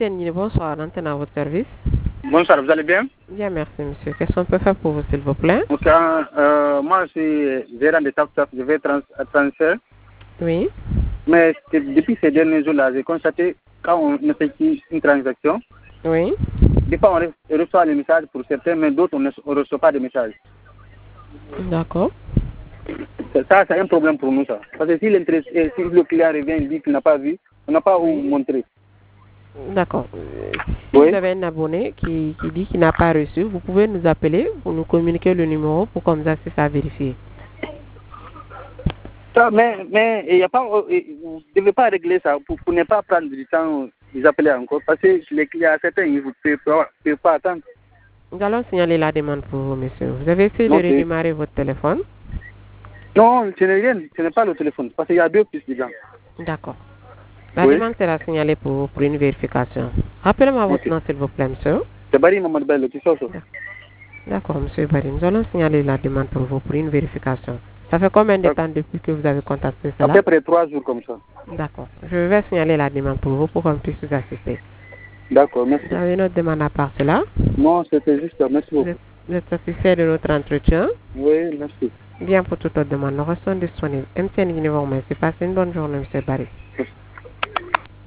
Bonsoir, antenne à votre service. Bonsoir, vous allez bien? Bien, merci, monsieur. Qu'est-ce qu'on peut faire pour vous, s'il vous plaît? Ok, moi, je suis gérant de TAPTAP, je vais transférer. Oui. Mais depuis ces derniers jours-là, j'ai constaté quand on effectue une transaction, Oui. des fois on reçoit les messages pour certains, mais d'autres on ne reçoit pas de messages. D'accord. Ça, c'est un problème pour nous, ça. Parce que si le client revient et dit qu'il n'a pas vu, on n'a pas où montrer. D'accord. Si Oui. vous avez un abonné qui dit qu'il n'a pas reçu, vous pouvez nous appeler pour nous communiquer le numéro pour comme ça, c'est ça vérifier. Ça, mais il y a pas, vous ne devez pas régler ça pour ne pas prendre du temps les appeler encore. Parce que les clients, certains, ils ne peuvent pas attendre. Nous allons signaler la demande pour vous, monsieur. Vous avez essayé de redémarrer votre téléphone? Non, ce n'est rien, ce n'est pas le téléphone, parce qu'il y a deux pistes dedans. D'accord. La demande sera signalée pour une vérification. Rappelez-moi votre nom, s'il vous plaît, monsieur. C'est Barry Mamadou Bello, tu sais ça. D'accord, monsieur Barry. Nous allons signaler la demande pour vous pour une vérification. Ça fait combien de temps depuis que vous avez contacté cela? À peu près 3 jours comme ça. D'accord. Je vais signaler la demande pour vous pour qu'on puisse vous assister. D'accord, merci. Vous avez une autre demande à part cela? Non, c'était juste ça. Merci beaucoup. Vous êtes satisfait de notre entretien? Oui, merci. Bien, pour toute autre demande, nous restons disponibles. MTN Uniforme, c'est passé une bonne journée, monsieur Barry.